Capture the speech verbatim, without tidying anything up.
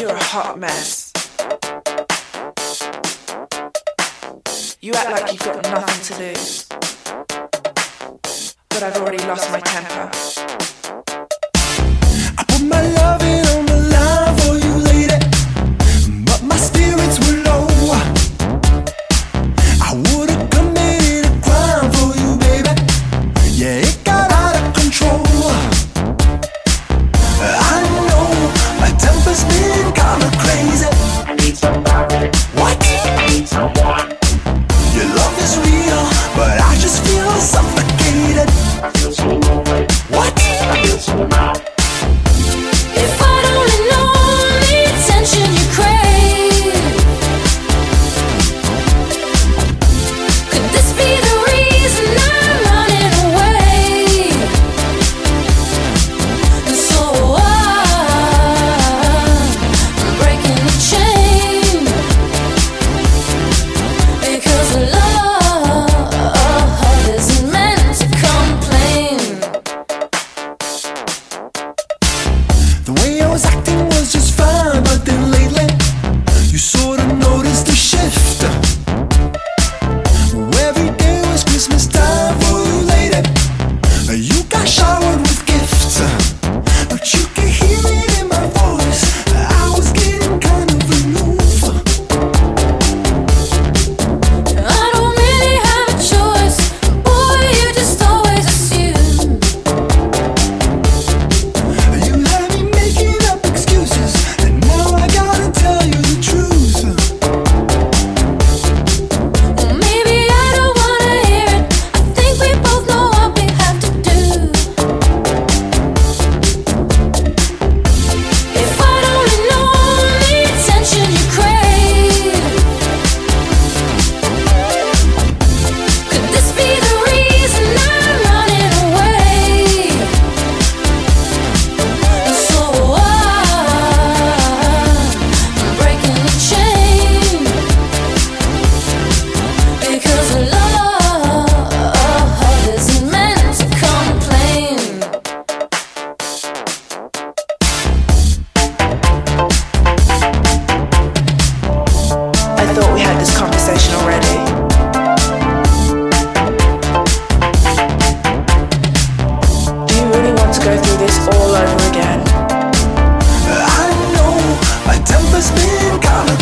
You're a hot mess. You act like you've got nothing to lose. But I've already lost my temper. I put my loving on the line for you, lady, but my spirits were low. I would've committed a crime for you, baby. Yeah, it got out of control. I know my temper's been kinda crazy. I need somebody. What? I need someone. Your love is real, but I just feel suffocated. I feel so lonely. What? I feel so numb. If I'd only known the attention you crave, could this be the reason I'm running away? And so I'm breaking the chain, because love isn't meant to complain. The way I was acting was just fine, but then lately you sort of noticed a shift. Every day was Christmas time for you, lady. You got showered with gifts, but you can hear it in my voice. I was getting kind of aloof. I don't really have a choice, boy, you just always assume. You had me making up excuses, and now I gotta tell you the truth. Well, maybe I don't wanna hear it. I think we both know what we have to do. If I'd only known the attention you crave, could this be the reason I'm running away? And so I'm breaking the chain, because love isn't meant to complain. I thought we had this conversation already. Do you really want to go through this all over again? I know my temper's been kinda